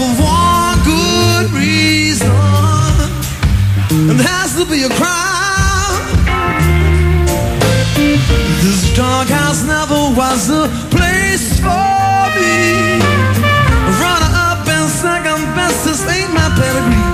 for one good reason. And there has to be a crime. This doghouse never was a place for me. Runner up and second best, this ain't my pedigree.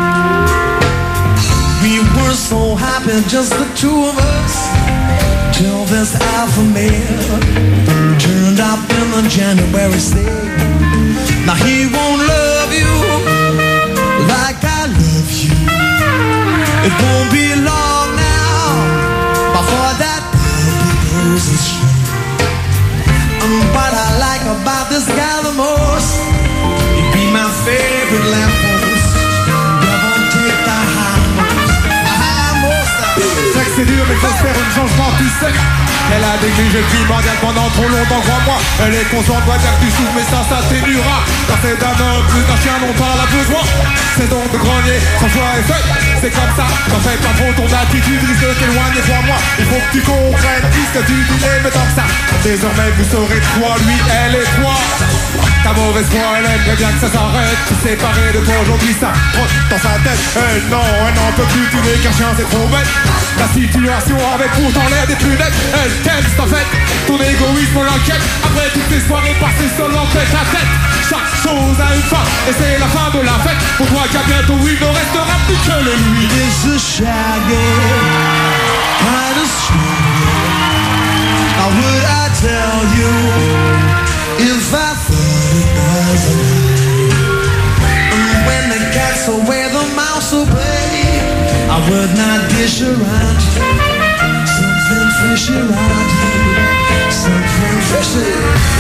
We were so happy, just the two of us, till this alpha male turned up in the January sale. Now he won't love you like I love you. It won't be long now before that puppy goes astray. What I like about this guy the most, he'd be my favorite lamppost. Never take the high most. C'est que c'est dur mais j'espère un changement plus sec. Elle a négligé le primordial pendant trop longtemps, crois-moi. Elle est consciente, doit dire que tu souffres, mais ça t'atténuera. Quand c'est d'un homme, plus d'un chien dont on a besoin. C'est donc de grogner, son choix est fait. C'est comme ça, quand fais pas trop ton attitude risque de t'éloigner, crois-moi. Il faut que tu comprennes puisque tu disais, mais tant que ça. Désormais vous saurez toi, lui, elle et toi. Ta mauvaise foi, elle aimerait bien que ça s'arrête. Se séparer de toi aujourd'hui, ça trotte dans sa tête. Elle n'en peut plus, tu n'es qu'un chien, c'est trop bête. Ta situation avait pourtant l'air des plus nettes. Elle t'aime, c'est en fait ton égoïsme l'inquiète. Après toutes ces soirées passées seul en tête à tête. Chaque chose a une fin et c'est la fin de la fête. Pour toi qu'à bientôt il ne restera plus que le lui. It's a shaggy kind of story. How would I tell you if I thought it was a lie? And when the cat's away, the mouse will play. I would not dish around you. Something fishy around you. Something fishy.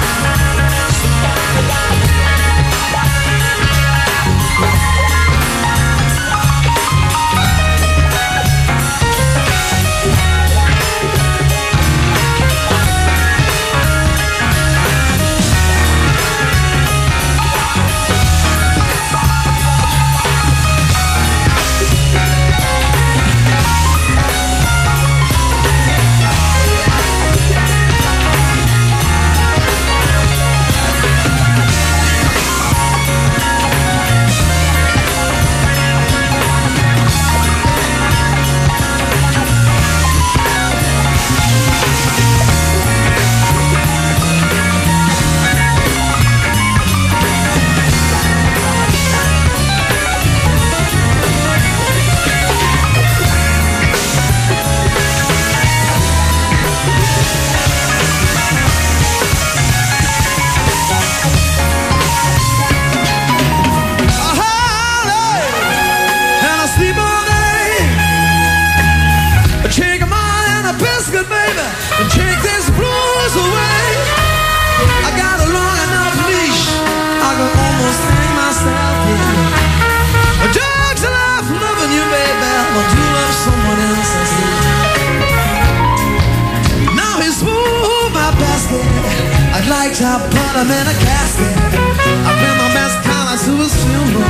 I put him in a casket. I've been the best kind to his funeral.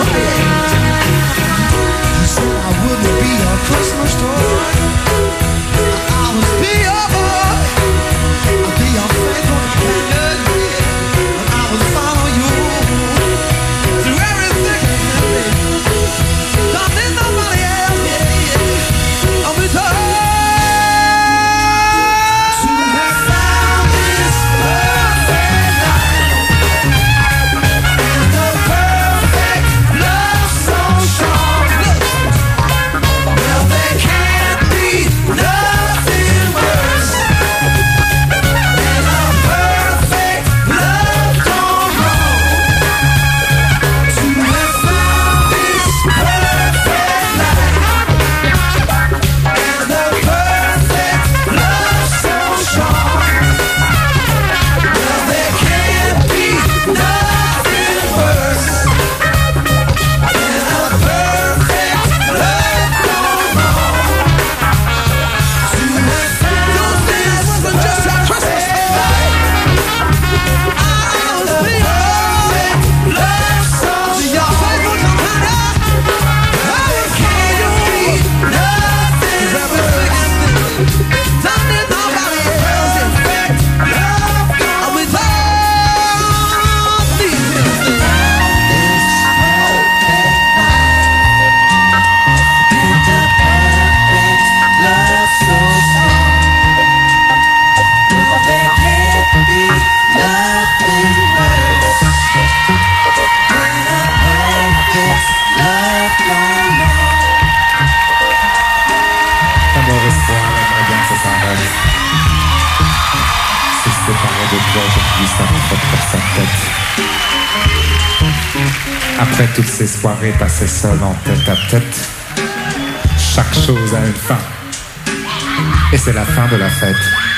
You said I wouldn't be your Christmas toy. I would be your boy. I'd be your faithful companion. And I would follow you through everything you did. Don't need nobody else, yeah. I'll be told. Perfect aujourd'hui ça trotte pour sa tête. Après toutes ces soirées passées seules en tête à tête, chaque chose a une fin. Et c'est la fin de la fête.